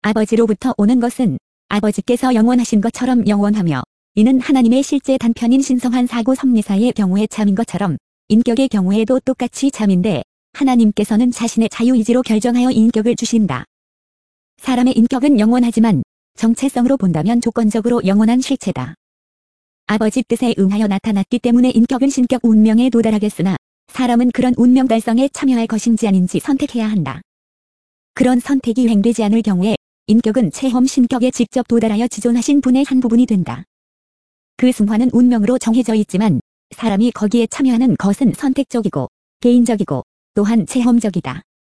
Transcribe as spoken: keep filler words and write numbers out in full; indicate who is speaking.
Speaker 1: 아버지로부터 오는 것은 아버지께서 영원하신 것처럼 영원하며 이는 하나님의 실제 단편인 신성한 사고 섭리사의 경우에 참인 것처럼 인격의 경우에도 똑같이 참인데 하나님께서는 자신의 자유의지로 결정하여 인격을 주신다. 사람의 인격은 영원하지만 정체성으로 본다면 조건적으로 영원한 실체다. 아버지 뜻에 응하여 나타났기 때문에 인격은 신격 운명에 도달하겠으나 사람은 그런 운명 달성에 참여할 것인지 아닌지 선택해야 한다. 그런 선택이 횡되지 않을 경우에 인격은 체험 신격에 직접 도달하여 지존하신 분의 한 부분이 된다. 그 승화는 운명으로 정해져 있지만 사람이 거기에 참여하는 것은 선택적이고 개인적이고 또한 체험적이다.